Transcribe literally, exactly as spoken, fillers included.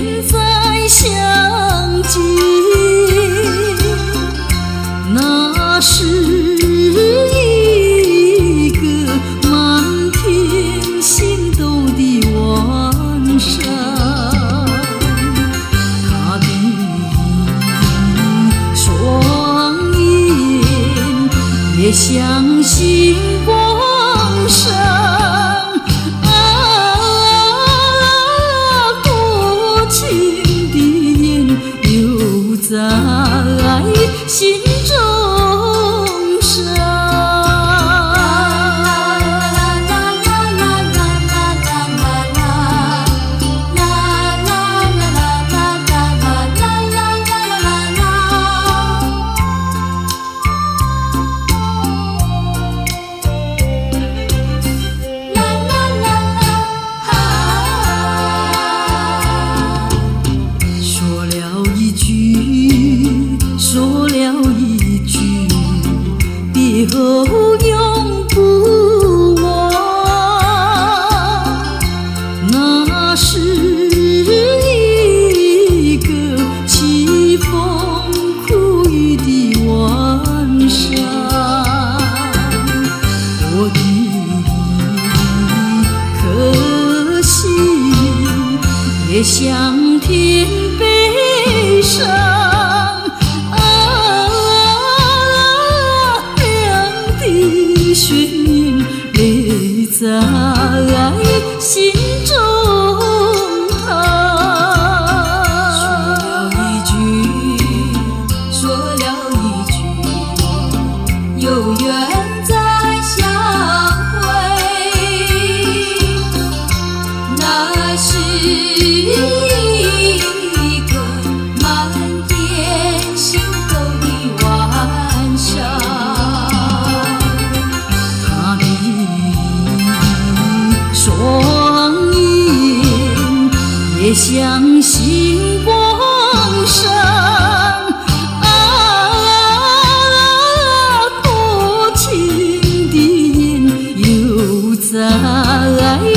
再相见，那是一个满天星斗的晚上，他的双眼也像星光闪。在心中上，说了一句。说了一句，别后永不忘。那是一个凄风苦雨的晚上，我的一颗心也像天悲伤。悬念泪在心中淌。说了一句，说了一句，有缘再相会。那是一个满天星斗的晚上。双眼也像星光闪，啊，多情的眼又在